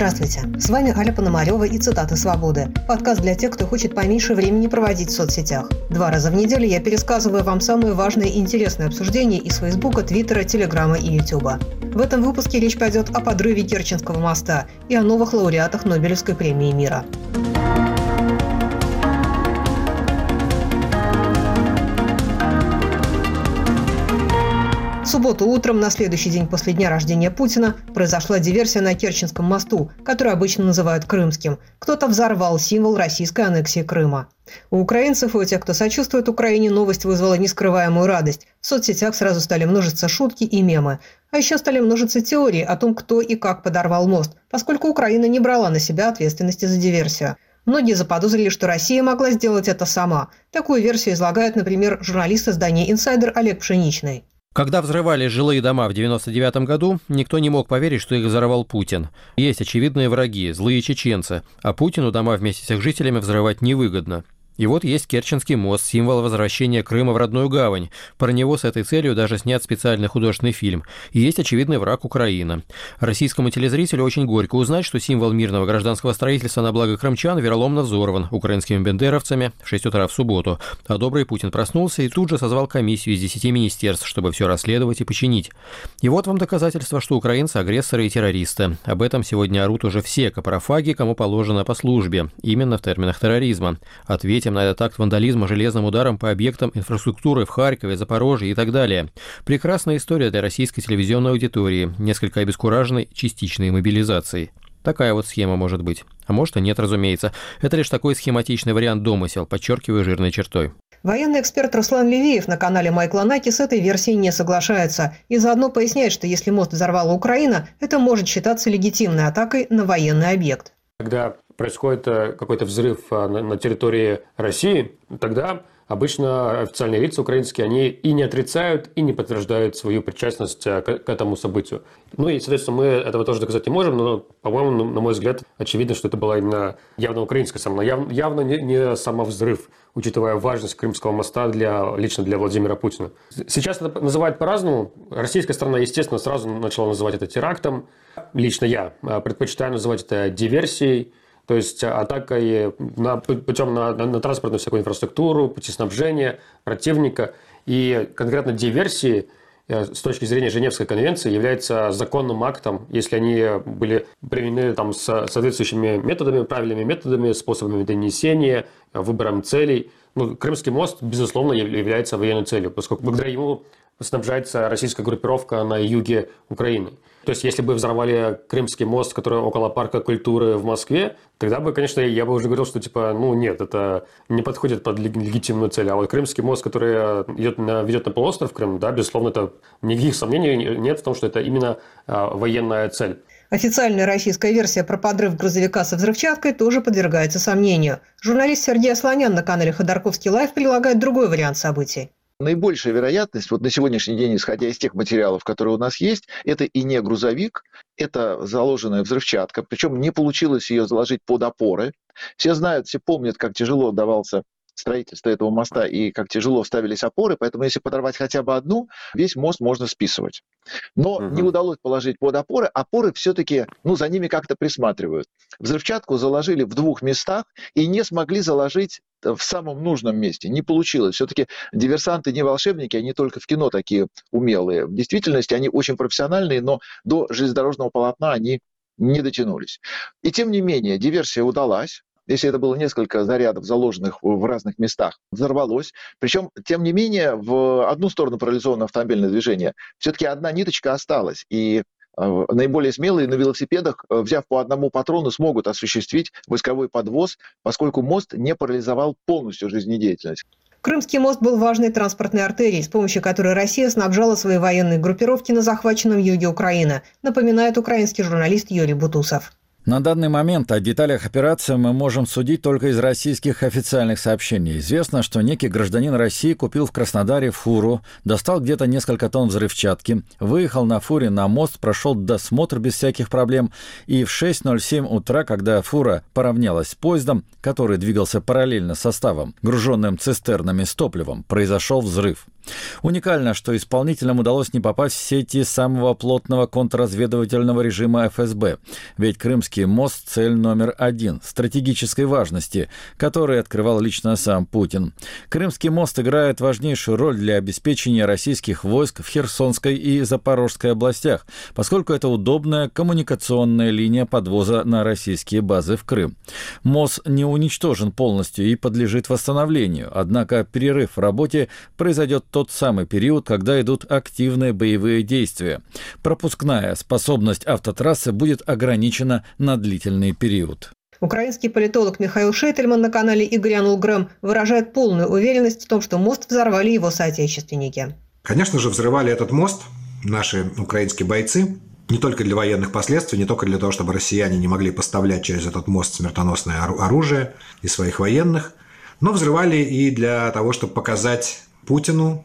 Здравствуйте, с вами Аля Пономарева и «Цитаты свободы». Подкаст для тех, кто хочет поменьше времени проводить в соцсетях. 2 раза в неделю я пересказываю вам самые важные и интересные обсуждения из Фейсбука, Твиттера, Телеграма и Ютуба. В этом выпуске речь пойдет о подрыве Керченского моста и о новых лауреатах Нобелевской премии мира. В субботу утром, на следующий день после дня рождения Путина, произошла диверсия на Керченском мосту, который обычно называют Крымским. Кто-то взорвал символ российской аннексии Крыма. У украинцев и у тех, кто сочувствует Украине, новость вызвала нескрываемую радость. В соцсетях сразу стали множиться шутки и мемы. А еще стали множиться теории о том, кто и как подорвал мост, поскольку Украина не брала на себя ответственности за диверсию. Многие заподозрили, что Россия могла сделать это сама. Такую версию излагает, например, журналист издания «Инсайдер» Олег Пшеничный. Когда взрывали жилые дома в 1999 году, никто не мог поверить, что их взорвал Путин. Есть очевидные враги, злые чеченцы, а Путину дома вместе с их жителями взрывать невыгодно. И вот есть Керченский мост, символ возвращения Крыма в родную гавань. Про него с этой целью даже снят специальный художественный фильм. И есть очевидный враг Украина. Российскому телезрителю очень горько узнать, что символ мирного гражданского строительства на благо крымчан вероломно взорван украинскими бендеровцами в 6 утра в субботу. А добрый Путин проснулся и тут же созвал комиссию из 10 министерств, чтобы все расследовать и починить. И вот вам доказательство, что украинцы – агрессоры и террористы. Об этом сегодня орут уже все капрофаги, кому положено по службе. Именно в терминах терроризма. Ответим на этот акт вандализма железным ударом по объектам инфраструктуры в Харькове, Запорожье и так далее. Прекрасная история для российской телевизионной аудитории, несколько обескураженной частичной мобилизацией. Такая вот схема может быть. А может и нет, разумеется. Это лишь такой схематичный вариант домысел, подчеркиваю жирной чертой. Военный эксперт Руслан Левиев на канале Майкла Наки с этой версией не соглашается и заодно поясняет, что если мост взорвала Украина, это может считаться легитимной атакой на военный объект. Когда происходит какой-то взрыв на территории России, тогда обычно официальные лица украинские, они и не отрицают, и не подтверждают свою причастность к этому событию. Ну и, соответственно, мы этого тоже доказать не можем, но, по-моему, на мой взгляд, очевидно, что это была именно явно украинская сама, явно не самовзрыв, учитывая важность Крымского моста лично для Владимира Путина. Сейчас это называют по-разному. Российская сторона, естественно, сразу начала называть это терактом. Лично я предпочитаю называть это диверсией. То есть атакой путем на транспортную всякую инфраструктуру, пути снабжения противника. И конкретно диверсии с точки зрения Женевской конвенции является законным актом, если они были применены там, с соответствующими методами, правильными методами, способами донесения, выбором целей. Ну, Крымский мост, безусловно, является военной целью, поскольку благодаря ему снабжается российская группировка на юге Украины. То есть, если бы взорвали Крымский мост, который около парка культуры в Москве, тогда бы, конечно, я бы уже говорил, что нет, это не подходит под легитимную цель. А вот Крымский мост, который ведет на полуостров Крым, да, безусловно, это никаких сомнений нет в том, что это именно военная цель. Официальная российская версия про подрыв грузовика со взрывчаткой тоже подвергается сомнению. Журналист Сергей Асланян на канале Ходорковский Лайв предлагает другой вариант событий. Наибольшая вероятность, вот на сегодняшний день, исходя из тех материалов, которые у нас есть, это и не грузовик, это заложенная взрывчатка, причем не получилось ее заложить под опоры. Все знают, все помнят, как тяжело давался строительство этого моста и как тяжело ставились опоры, поэтому если подорвать хотя бы одну, весь мост можно списывать. Но не удалось положить под опоры, опоры все-таки, за ними как-то присматривают. Взрывчатку заложили в 2 местах и не смогли заложить в самом нужном месте. Не получилось. Все-таки диверсанты не волшебники, они только в кино такие умелые. В действительности они очень профессиональные, но до железнодорожного полотна они не дотянулись. И тем не менее, диверсия удалась. Если это было несколько зарядов, заложенных в разных местах, взорвалось. Причем, тем не менее, в одну сторону парализовано автомобильное движение. Все-таки одна ниточка осталась. И наиболее смелые на велосипедах, взяв по одному патрону, смогут осуществить войсковой подвоз, поскольку мост не парализовал полностью жизнедеятельность. Крымский мост был важной транспортной артерией, с помощью которой Россия снабжала свои военные группировки на захваченном юге Украины, напоминает украинский журналист Юрий Бутусов. На данный момент о деталях операции мы можем судить только из российских официальных сообщений. Известно, что некий гражданин России купил в Краснодаре фуру, достал где-то несколько тонн взрывчатки, выехал на фуре на мост, прошел досмотр без всяких проблем, и в 6:07 утра, когда фура поравнялась с поездом, который двигался параллельно составом, груженным цистернами с топливом, произошел взрыв. Уникально, что исполнителям удалось не попасть в сети самого плотного контрразведывательного режима ФСБ. Ведь Крымский мост – цель номер один стратегической важности, который открывал лично сам Путин. Крымский мост играет важнейшую роль для обеспечения российских войск в Херсонской и Запорожской областях, поскольку это удобная коммуникационная линия подвоза на российские базы в Крым. Мост не уничтожен полностью и подлежит восстановлению, однако перерыв в работе произойдет тот самый период, когда идут активные боевые действия. Пропускная способность автотрассы будет ограничена на длительный период. Украинский политолог Михаил Шейтельман на канале Игорь Анул-Грэм выражает полную уверенность в том, что мост взорвали его соотечественники. Конечно же, взрывали этот мост наши украинские бойцы. Не только для военных последствий, не только для того, чтобы россияне не могли поставлять через этот мост смертоносное оружие и своих военных, но взрывали и для того, чтобы показать Путину,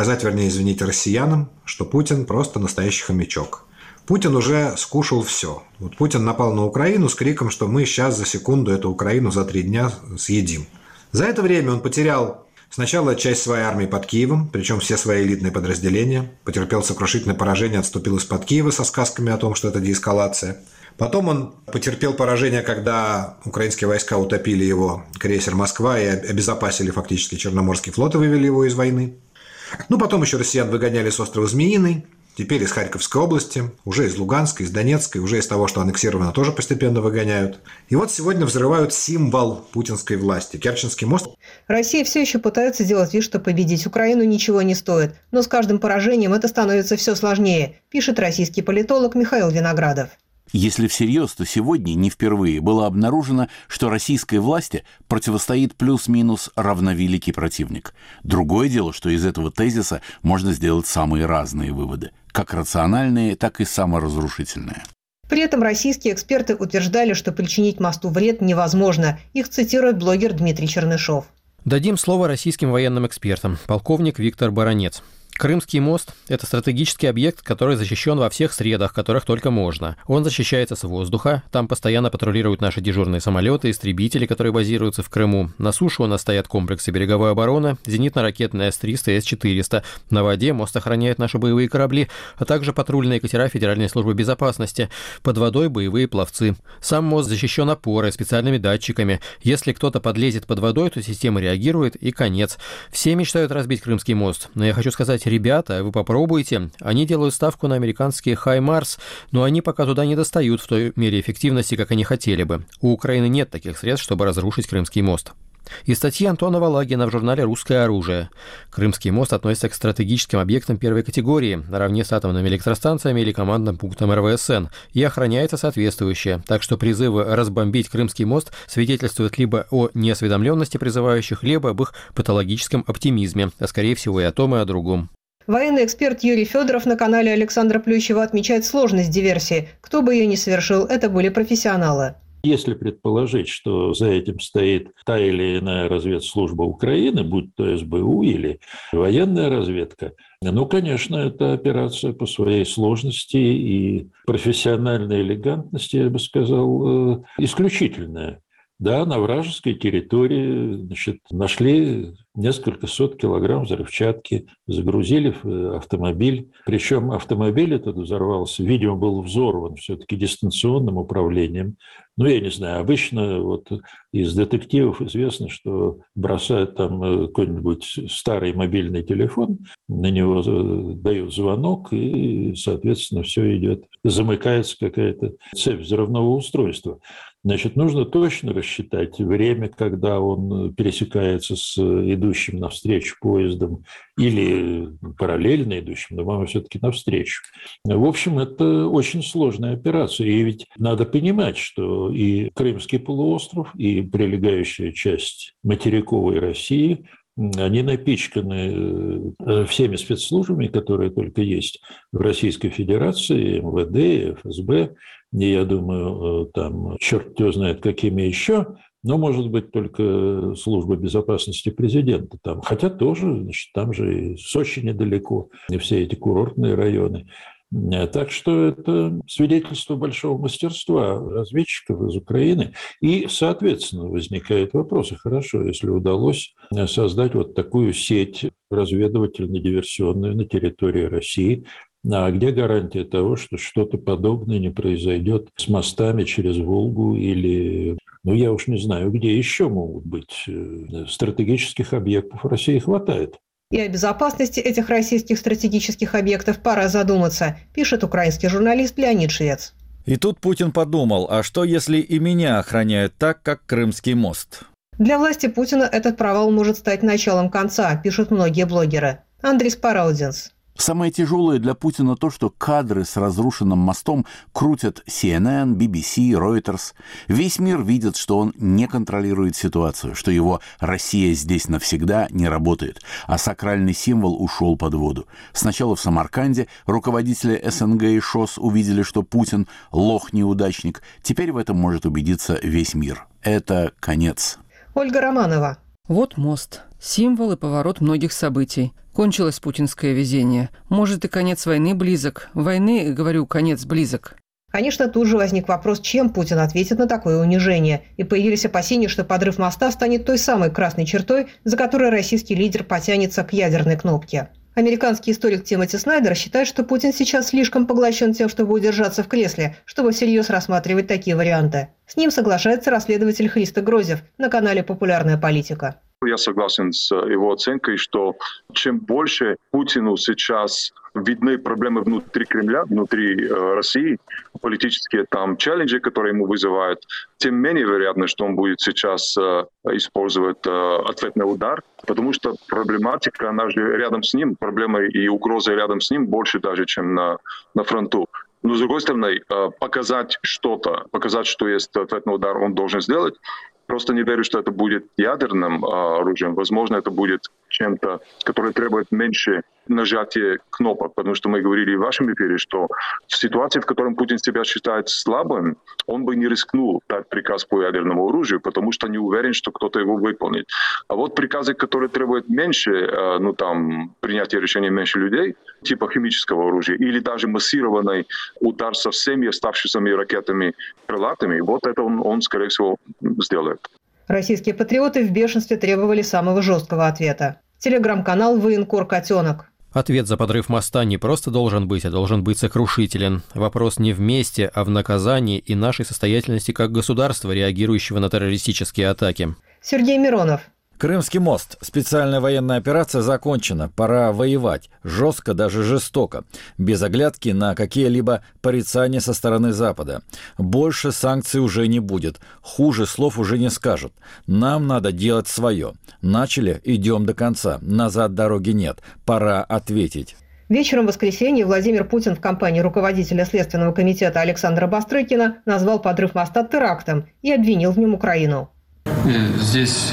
россиянам, что Путин просто настоящий хомячок. Путин уже скушал все. Вот Путин напал на Украину с криком, что мы сейчас за секунду эту Украину за 3 дня съедим. За это время он потерял сначала часть своей армии под Киевом, причем все свои элитные подразделения, потерпел сокрушительное поражение, отступил из-под Киева со сказками о том, что это деэскалация. Потом он потерпел поражение, когда украинские войска утопили его крейсер «Москва» и обезопасили фактически Черноморский флот и вывели его из войны. Потом еще россиян выгоняли с острова Змеиный, теперь из Харьковской области, уже из Луганской, из Донецкой, уже из того, что аннексировано, тоже постепенно выгоняют. И вот сегодня взрывают символ путинской власти – Керченский мост. Россия все еще пытается сделать вид, что победить Украину ничего не стоит. Но с каждым поражением это становится все сложнее, пишет российский политолог Михаил Виноградов. Если всерьез, то сегодня не впервые было обнаружено, что российской власти противостоит плюс-минус равновеликий противник. Другое дело, что из этого тезиса можно сделать самые разные выводы, как рациональные, так и саморазрушительные. При этом российские эксперты утверждали, что причинить мосту вред невозможно. Их цитирует блогер Дмитрий Чернышов. Дадим слово российским военным экспертам. Полковник Виктор Баранец. Крымский мост – это стратегический объект, который защищен во всех средах, которых только можно. Он защищается с воздуха, там постоянно патрулируют наши дежурные самолеты, истребители, которые базируются в Крыму. На суше у нас стоят комплексы береговой обороны, зенитно-ракетные С-300 и С-400. На воде мост охраняет наши боевые корабли, а также патрульные катера Федеральной службы безопасности. Под водой боевые пловцы. Сам мост защищен опорой, специальными датчиками. Если кто-то подлезет под водой, то система реагирует и конец. Все мечтают разбить Крымский мост, но я хочу сказать, ребята, вы попробуйте. Они делают ставку на американские «Хаймарс», но они пока туда не достают в той мере эффективности, как они хотели бы. У Украины нет таких средств, чтобы разрушить Крымский мост. Из статьи Антона Валагина в журнале «Русское оружие». Крымский мост относится к стратегическим объектам первой категории, наравне с атомными электростанциями или командным пунктом РВСН, и охраняется соответствующе. Так что призывы разбомбить Крымский мост свидетельствуют либо о неосведомленности призывающих, либо об их патологическом оптимизме, а скорее всего и о том, и о другом. Военный эксперт Юрий Федоров на канале Александра Плющева отмечает сложность диверсии. Кто бы ее ни совершил, это были профессионалы. Если предположить, что за этим стоит та или иная разведслужба Украины, будь то СБУ или военная разведка, конечно, это операция по своей сложности и профессиональной элегантности, я бы сказал, исключительная. Да, на вражеской территории, нашли несколько сот килограмм взрывчатки, загрузили в автомобиль. Причем автомобиль этот взорвался, видимо, был взорван все-таки дистанционным управлением. Я не знаю, обычно из детективов известно, что бросают там какой-нибудь старый мобильный телефон, на него дают звонок, и, соответственно, все идет. Замыкается какая-то цепь взрывного устройства. Нужно точно рассчитать время, когда он пересекается с идущим навстречу поездом или параллельно идущим, но мама все-таки навстречу. В общем, это очень сложная операция. И ведь надо понимать, что и Крымский полуостров, и прилегающая часть материковой России, они напичканы всеми спецслужбами, которые только есть в Российской Федерации, МВД, ФСБ, и, я думаю, там черт его знает какими еще, но, может быть, только служба безопасности президента там. Хотя тоже, там же и Сочи недалеко, и все эти курортные районы. Так что это свидетельство большого мастерства разведчиков из Украины. И, соответственно, возникает вопрос, хорошо, если удалось создать вот такую сеть разведывательно-диверсионную на территории России, а где гарантия того, что что-то подобное не произойдет с мостами через Волгу или, я уж не знаю, где еще могут быть стратегических объектов в России хватает. И о безопасности этих российских стратегических объектов пора задуматься, пишет украинский журналист Леонид Швец. И тут Путин подумал, а что если и меня охраняют так, как Крымский мост? Для власти Путина этот провал может стать началом конца, пишут многие блогеры. Андрей Спараудзинс. Самое тяжелое для Путина то, что кадры с разрушенным мостом крутят CNN, BBC, Reuters. Весь мир видит, что он не контролирует ситуацию, что его «Россия здесь навсегда» не работает, а сакральный символ ушел под воду. Сначала в Самарканде руководители СНГ и ШОС увидели, что Путин – лох-неудачник. Теперь в этом может убедиться весь мир. Это конец. Ольга Романова. Вот мост. Символ и поворот многих событий. Кончилось путинское везение. Может, и конец войны близок. Войны, говорю, конец близок. Конечно, тут же возник вопрос, чем Путин ответит на такое унижение. И появились опасения, что подрыв моста станет той самой красной чертой, за которой российский лидер потянется к ядерной кнопке. Американский историк Тимоти Снайдер считает, что Путин сейчас слишком поглощен тем, чтобы удержаться в кресле, чтобы всерьез рассматривать такие варианты. С ним соглашается расследователь Христо Грозев на канале «Популярная политика». Я согласен с его оценкой, что чем больше Путину сейчас видны проблемы внутри Кремля, внутри России, политические там челленджи, которые ему вызывают, тем менее вероятно, что он будет сейчас использовать ответный удар, потому что проблематика, она же рядом с ним, проблемы и угрозы рядом с ним больше даже, чем на фронту. Но, с другой стороны, показать что-то, показать, что есть ответный удар, он должен сделать. Просто не верю, что это будет ядерным оружием. Возможно, это будет чем-то, которое требует меньше нажатия кнопок. Потому что мы говорили в вашем эфире, что в ситуации, в которой Путин себя считает слабым, он бы не рискнул дать приказ по ядерному оружию, потому что не уверен, что кто-то его выполнит. А вот приказы, которые требуют меньше, принятия решения меньше людей, типа химического оружия, или даже массированный удар со всеми оставшимися ракетами крылатыми, вот это он скорее всего, сделает. Российские патриоты в бешенстве требовали самого жесткого ответа. Телеграм-канал «Военкор Котенок». Ответ за подрыв моста не просто должен быть, а должен быть сокрушителен. Вопрос не в месте, а в наказании и нашей состоятельности как государства, реагирующего на террористические атаки. Сергей Миронов. Крымский мост. Специальная военная операция закончена. Пора воевать. Жестко, даже жестоко. Без оглядки на какие-либо порицания со стороны Запада. Больше санкций уже не будет. Хуже слов уже не скажут. Нам надо делать свое. Начали, идем до конца. Назад дороги нет. Пора ответить. Вечером в воскресенье Владимир Путин в компании руководителя Следственного комитета Александра Бастрыкина назвал подрыв моста терактом и обвинил в нем Украину. Здесь,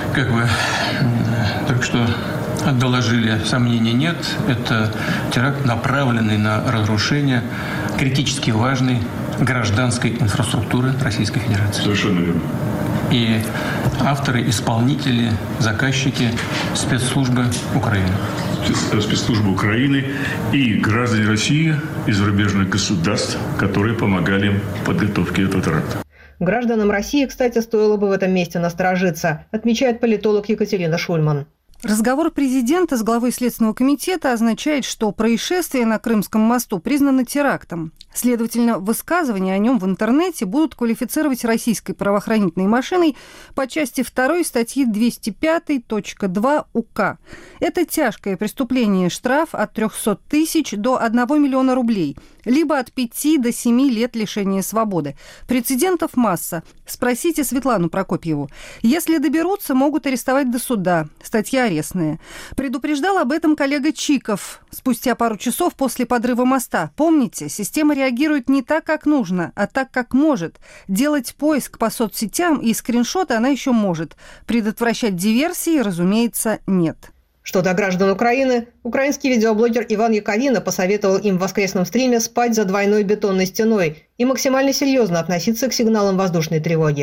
только что доложили, сомнений нет. Это теракт, направленный на разрушение критически важной гражданской инфраструктуры Российской Федерации. Совершенно верно. И авторы, исполнители, заказчики спецслужбы Украины. Спецслужбы Украины и граждане России из зарубежных государств, которые помогали им в подготовке этого теракта. Гражданам России, кстати, стоило бы в этом месте насторожиться, отмечает политолог Екатерина Шульман. Разговор президента с главой Следственного комитета означает, что происшествие на Крымском мосту признано терактом. Следовательно, высказывания о нем в интернете будут квалифицировать российской правоохранительной машиной по части 2 статьи 205.2 УК. Это тяжкое преступление, штраф от 300 тысяч до 1 миллиона рублей, либо от 5 до 7 лет лишения свободы. Прецедентов масса. Спросите Светлану Прокопьеву. Если доберутся, могут арестовать до суда. Статья арестная. Предупреждал об этом коллега Чиков спустя пару часов после подрыва моста. Помните, система реагирует не так, как нужно, а так, как может. Делать поиск по соцсетям и скриншоты она еще может. Предотвращать диверсии, разумеется, нет. Что до граждан Украины, украинский видеоблогер Иван Яковина посоветовал им в воскресном стриме спать за двойной бетонной стеной и максимально серьезно относиться к сигналам воздушной тревоги.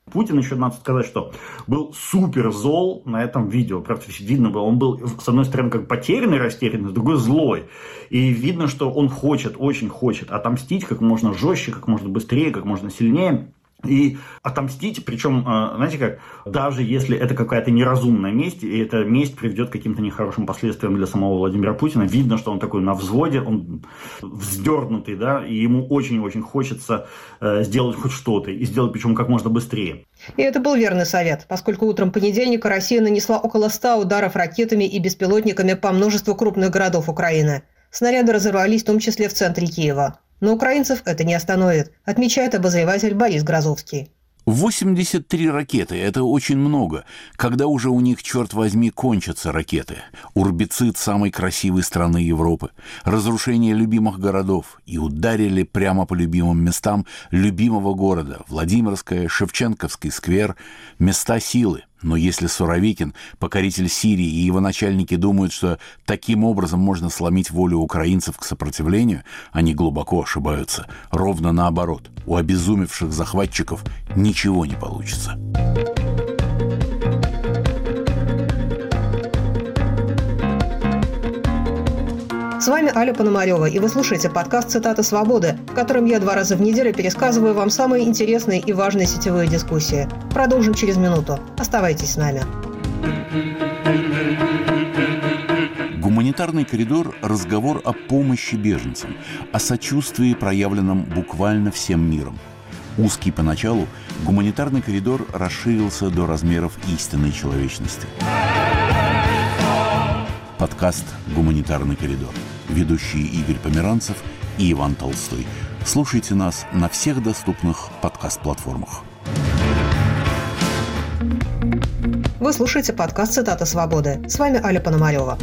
Путин, еще надо сказать, что был супер зол на этом видео. Правда, видно было, он был, с одной стороны, как потерянный, растерянный, с другой злой. И видно, что он хочет, очень хочет отомстить как можно жестче, как можно быстрее, как можно сильнее. И отомстить, причем, знаете как, даже если это какая-то неразумная месть, и эта месть приведет к каким-то нехорошим последствиям для самого Владимира Путина, видно, что он такой на взводе, он вздернутый, да, и ему очень-очень хочется сделать хоть что-то, и сделать причем как можно быстрее. И это был верный совет, поскольку утром понедельника Россия нанесла около 100 ударов ракетами и беспилотниками по множеству крупных городов Украины. Снаряды разорвались в том числе в центре Киева. Но украинцев это не остановит, отмечает обозреватель Борис Грозовский. 83 ракеты – это очень много. Когда уже у них, черт возьми, кончатся ракеты? Урбицид самой красивой страны Европы, разрушение любимых городов, и ударили прямо по любимым местам любимого города – Владимирская, Шевченковский сквер, места силы. Но если Суровикин, покоритель Сирии, и его начальники думают, что таким образом можно сломить волю украинцев к сопротивлению, они глубоко ошибаются. Ровно наоборот. У обезумевших захватчиков ничего не получится. С вами Аля Пономарева, и вы слушаете подкаст «Цитаты свободы», в котором я 2 раза в неделю пересказываю вам самые интересные и важные сетевые дискуссии. Продолжим через минуту. Оставайтесь с нами. Гуманитарный коридор – разговор о помощи беженцам, о сочувствии, проявленном буквально всем миром. Узкий поначалу, гуманитарный коридор расширился до размеров истинной человечности. Подкаст «Гуманитарный коридор». Ведущие Игорь Померанцев и Иван Толстой. Слушайте нас на всех доступных подкаст-платформах. Вы слушаете подкаст «Цитаты свободы». С вами Аля Пономарева.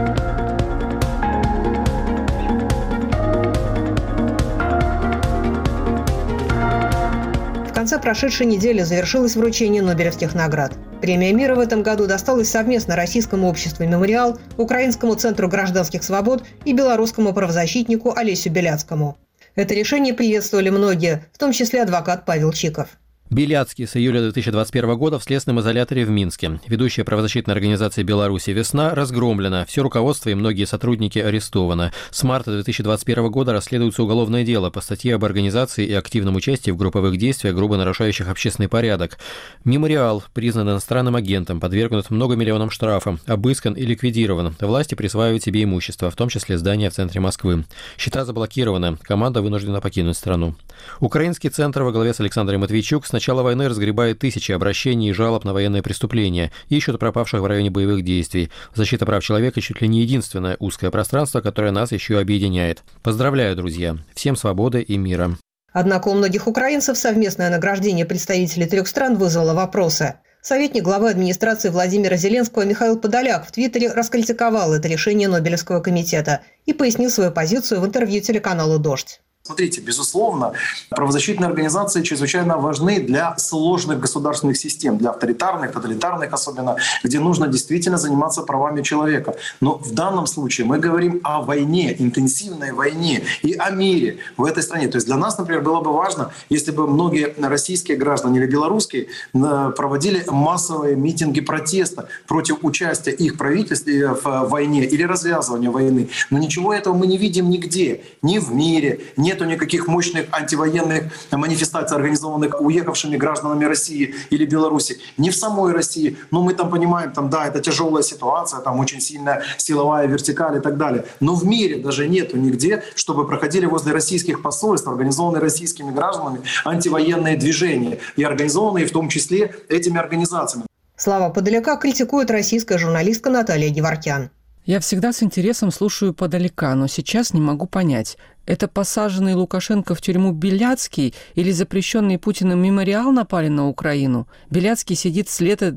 В конце прошедшей недели завершилось вручение Нобелевских наград. Премия мира в этом году досталась совместно Российскому обществу «Мемориал», Украинскому центру гражданских свобод и белорусскому правозащитнику Олесю Беляцкому. Это решение приветствовали многие, в том числе адвокат Павел Чиков. Беляцкий с июля 2021 года в следственном изоляторе в Минске. Ведущая правозащитная организация Беларуси «Весна» разгромлена. Все руководство и многие сотрудники арестованы. С марта 2021 года расследуется уголовное дело по статье об организации и активном участии в групповых действиях, грубо нарушающих общественный порядок. «Мемориал» признан иностранным агентом, подвергнут многомиллионным штрафам, обыскан и ликвидирован. Власти присваивают себе имущество, в том числе здания в центре Москвы. Счета заблокированы. Команда вынуждена покинуть страну. Украинский центр во главе с Александром Матвейчук с начала войны разгребает тысячи обращений и жалоб на военные преступления, ищут пропавших в районе боевых действий. Защита прав человека чуть ли не единственное узкое пространство, которое нас еще объединяет. Поздравляю, друзья! Всем свободы и мира! Однако у многих украинцев совместное награждение представителей 3 стран вызвало вопросы. Советник главы администрации Владимира Зеленского Михаил Подоляк в Твиттере раскритиковал это решение Нобелевского комитета и пояснил свою позицию в интервью телеканалу «Дождь». Смотрите, безусловно, правозащитные организации чрезвычайно важны для сложных государственных систем, для авторитарных, тоталитарных особенно, где нужно действительно заниматься правами человека. Но в данном случае мы говорим о войне, интенсивной войне и о мире в этой стране. То есть для нас, например, было бы важно, если бы многие российские граждане или белорусские проводили массовые митинги протеста против участия их правительств в войне или развязывания войны. Но ничего этого мы не видим нигде, ни в мире, нету никаких мощных антивоенных манифестаций, организованных уехавшими гражданами России или Беларуси, ни в самой России. Но мы там понимаем, там, да, это тяжелая ситуация, там очень сильная силовая вертикаль и так далее. Но в мире даже нету нигде, чтобы проходили возле российских посольств, организованные российскими гражданами, антивоенные движения. И организованные в том числе этими организациями. Слова Подоляка критикует российская журналистка Наталья Геворкян. Я всегда с интересом слушаю Подоляка, но сейчас не могу понять, это посаженный Лукашенко в тюрьму Беляцкий или запрещенный Путиным «Мемориал» напали на Украину? Беляцкий сидит с лета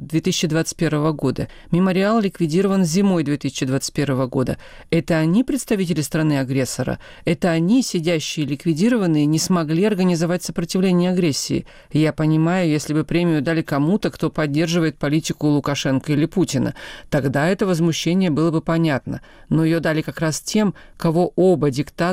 2021 года. «Мемориал» ликвидирован зимой 2021 года. Это они представители страны-агрессора? Это они, сидящие ликвидированные, не смогли организовать сопротивление агрессии? Я понимаю, если бы премию дали кому-то, кто поддерживает политику Лукашенко или Путина, тогда это возмущение было бы понятно. Но ее дали как раз тем, кого оба диктатора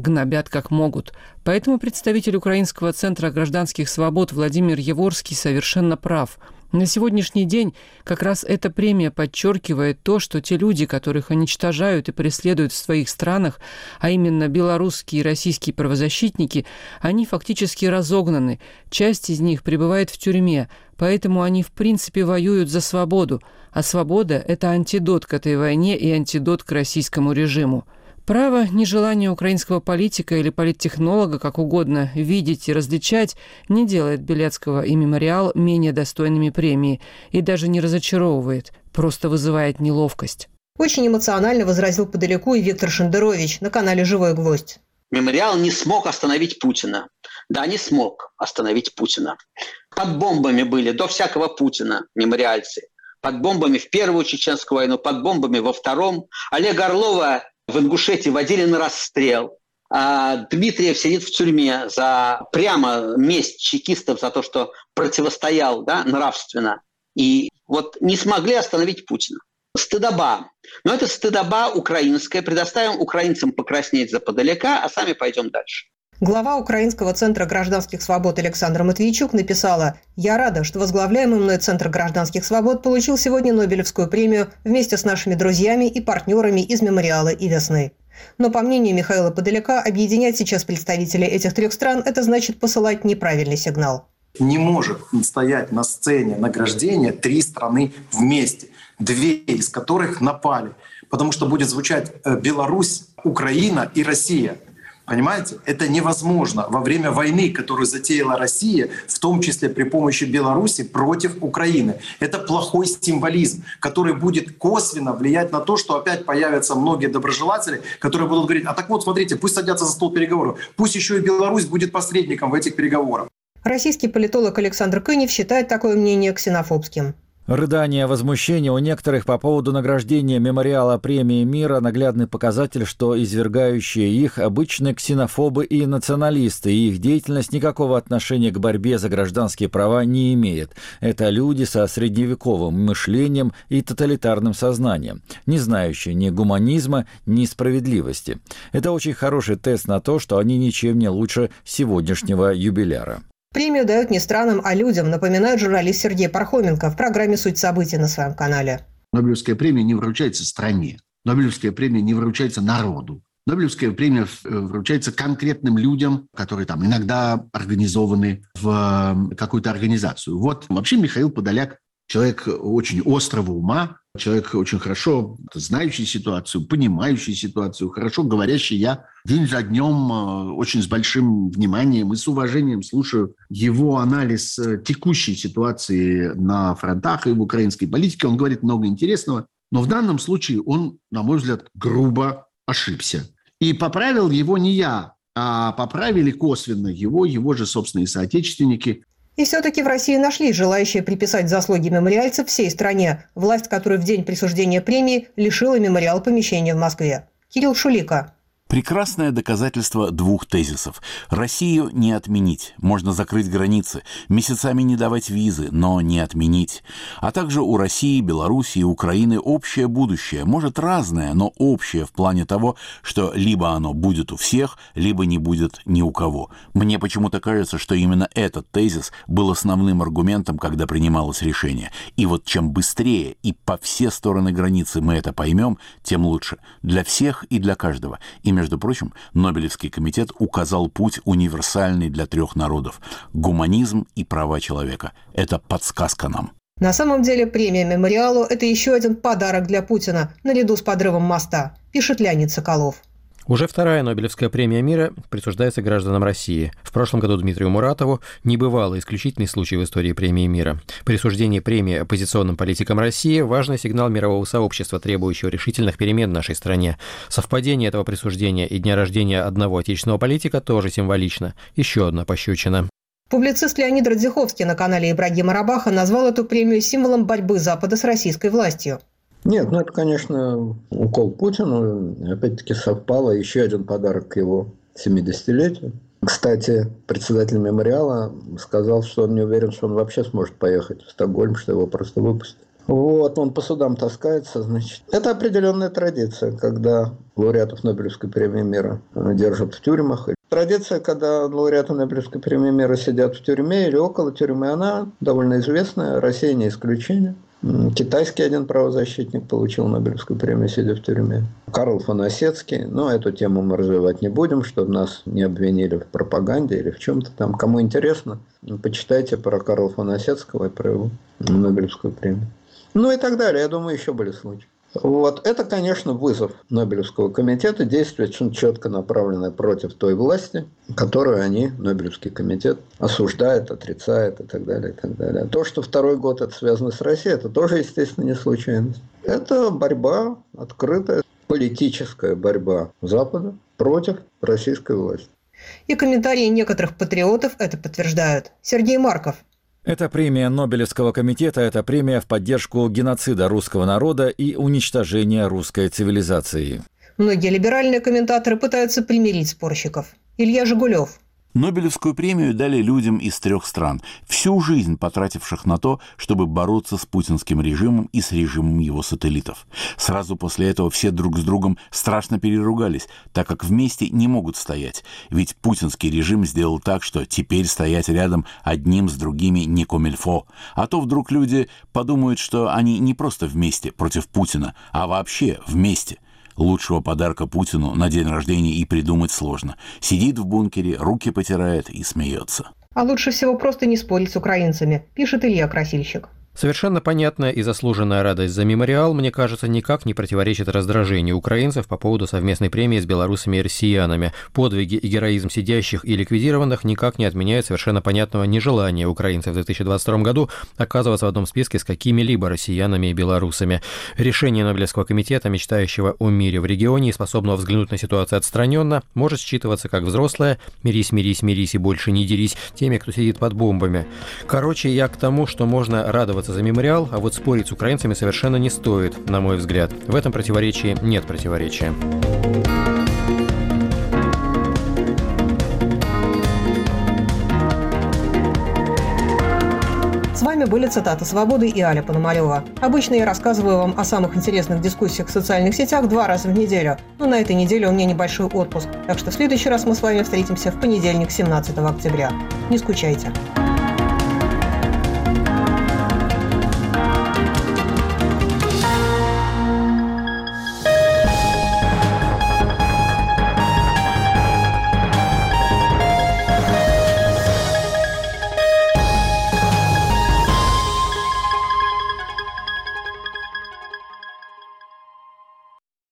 гнобят как могут. Поэтому представитель Украинского центра гражданских свобод Владимир Яворский совершенно прав. На сегодняшний день как раз эта премия подчеркивает то, что те люди, которых уничтожают и преследуют в своих странах, а именно белорусские и российские правозащитники, они фактически разогнаны. Часть из них пребывает в тюрьме, поэтому они в принципе воюют за свободу. А свобода – это антидот к этой войне и антидот к российскому режиму. Право, нежелание украинского политика или политтехнолога, как угодно, видеть и различать, не делает Беляцкого и «Мемориал» менее достойными премии и даже не разочаровывает, просто вызывает неловкость. Очень эмоционально возразил подалеку и Виктор Шендерович на канале «Живой гвоздь». «Мемориал» не смог остановить Путина. Да, не смог остановить Путина. Под бомбами были до всякого Путина мемориальцы. Под бомбами в первую чеченскую войну, под бомбами во втором. Олега Орлова в Ингушетии водили на расстрел. А Дмитриев сидит в тюрьме за прямо месть чекистов за то, что противостоял, да, нравственно. И вот не смогли остановить Путина. Стыдоба. Но это стыдоба украинская. Предоставим украинцам покраснеть за подалека, а сами пойдем дальше. Глава Украинского центра гражданских свобод Александра Матвейчук написала: «Я рада, что возглавляемый мной Центр гражданских свобод получил сегодня Нобелевскую премию вместе с нашими друзьями и партнерами из «Мемориала» и «Весны». Но, по мнению Михаила Подоляка, объединять сейчас представителей этих трех стран – это значит посылать неправильный сигнал. Не может стоять на сцене награждения три страны вместе, две из которых напали, потому что будет звучать Беларусь, Украина и Россия. Понимаете? Это невозможно во время войны, которую затеяла Россия, в том числе при помощи Беларуси против Украины. Это плохой символизм, который будет косвенно влиять на то, что опять появятся многие доброжелатели, которые будут говорить: а так вот, смотрите, пусть садятся за стол переговоров, пусть еще и Беларусь будет посредником в этих переговорах. Российский политолог Александр Кынев считает такое мнение ксенофобским. Рыдание, возмущение у некоторых по поводу награждения «Мемориала» премии мира – наглядный показатель, что извергающие их обычно ксенофобы и националисты, и их деятельность никакого отношения к борьбе за гражданские права не имеет. Это люди со средневековым мышлением и тоталитарным сознанием, не знающие ни гуманизма, ни справедливости. Это очень хороший тест на то, что они ничем не лучше сегодняшнего юбиляра. Премию дают не странам, а людям, напоминает журналист Сергей Пархоменко в программе «Суть событий» на своем канале. Нобелевская премия не вручается стране. Нобелевская премия не вручается народу. Нобелевская премия вручается конкретным людям, которые там иногда организованы в какую-то организацию. Вот вообще Михаил Подоляк человек очень острого ума, человек очень хорошо знающий ситуацию, понимающий ситуацию, хорошо говорящий. Я день за днем очень с большим вниманием и с уважением слушаю его анализ текущей ситуации на фронтах и в украинской политике. Он говорит много интересного, но в данном случае он, на мой взгляд, грубо ошибся. И поправил его не я, а поправили косвенно его же собственные соотечественники. И все-таки в России нашлись желающие приписать заслуги мемориальцев всей стране, власть которой в день присуждения премии лишила «Мемориал» помещения в Москве. Кирилл Шулика. Прекрасное доказательство двух тезисов. Россию не отменить. Можно закрыть границы, месяцами не давать визы, но не отменить. А также у России, Белоруссии и Украины общее будущее. Может, разное, но общее в плане того, что либо оно будет у всех, либо не будет ни у кого. Мне почему-то кажется, что именно этот тезис был основным аргументом, когда принималось решение. И вот чем быстрее и по все стороны границы мы это поймем, тем лучше. Для всех и для каждого. И, между прочим, Нобелевский комитет указал путь универсальный для трех народов – гуманизм и права человека. Это подсказка нам. На самом деле премия «Мемориалу» – это еще один подарок для Путина, наряду с подрывом моста, пишет Леонид Соколов. Уже вторая Нобелевская премия мира присуждается гражданам России. В прошлом году Дмитрию Муратову небывалый исключительный случай в истории премии мира. Присуждение премии оппозиционным политикам России – важный сигнал мирового сообщества, требующего решительных перемен в нашей стране. Совпадение этого присуждения и дня рождения одного отечественного политика тоже символично. Еще одна пощечина. Публицист Леонид Радзиховский на канале Ибрагима Рабаха назвал эту премию символом борьбы Запада с российской властью. Нет, это, конечно, укол Путину. Опять-таки совпало еще один подарок к его 70-летию. Кстати, председатель «Мемориала» сказал, что он не уверен, что он вообще сможет поехать в Стокгольм, что его просто выпустят. Вот, он по судам таскается, значит. Это определенная традиция, когда лауреатов Нобелевской премии мира держат в тюрьмах. Традиция, когда лауреаты Нобелевской премии мира сидят в тюрьме или около тюрьмы, она довольно известная, Россия не исключение. Китайский один правозащитник получил Нобелевскую премию, сидя в тюрьме. Карл фон Осетский. Но эту тему мы развивать не будем, чтобы нас не обвинили в пропаганде или в чем-то там. Кому интересно, почитайте про Карла фон Осетского и про его Нобелевскую премию. Ну и так далее. Я думаю, еще были случаи. Вот. Это, конечно, вызов Нобелевского комитета, действие очень четко направленное против той власти, которую они, Нобелевский комитет, осуждает, отрицает и так далее, и так далее. То, что второй год это связано с Россией, это тоже, естественно, не случайность. Это борьба, открытая политическая борьба Запада против российской власти. И комментарии некоторых патриотов это подтверждают. Сергей Марков. Это премия Нобелевского комитета, это премия в поддержку геноцида русского народа и уничтожения русской цивилизации. Многие либеральные комментаторы пытаются примирить спорщиков. Илья Жигулев. Нобелевскую премию дали людям из 3 стран, всю жизнь потративших на то, чтобы бороться с путинским режимом и с режимом его сателлитов. Сразу после этого все друг с другом страшно переругались, так как вместе не могут стоять. Ведь путинский режим сделал так, что теперь стоять рядом одним с другими не комильфо. А то вдруг люди подумают, что они не просто вместе против Путина, а вообще вместе. Лучшего подарка Путину на день рождения и придумать сложно. Сидит в бункере, руки потирает и смеется. А лучше всего просто не спорить с украинцами, пишет Илья Красильщик. Совершенно понятная и заслуженная радость за мемориал, мне кажется, никак не противоречит раздражению украинцев по поводу совместной премии с белорусами и россиянами. Подвиги и героизм сидящих и ликвидированных никак не отменяют совершенно понятного нежелания украинцев в 2022 году оказываться в одном списке с какими-либо россиянами и белорусами. Решение Нобелевского комитета, мечтающего о мире в регионе и способного взглянуть на ситуацию отстраненно, может считываться как взрослое «мирись, мирись, мирись и больше не дерись» теми, кто сидит под бомбами. Короче, я к тому, что можно радоваться за мемориал, а вот спорить с украинцами совершенно не стоит, на мой взгляд. В этом противоречии нет противоречия. С вами были цитаты «Свободы» и Аля Пономарёва. Обычно я рассказываю вам о самых интересных дискуссиях в социальных сетях 2 раза в неделю, но на этой неделе у меня небольшой отпуск, так что в следующий раз мы с вами встретимся в понедельник, 17 октября. Не скучайте.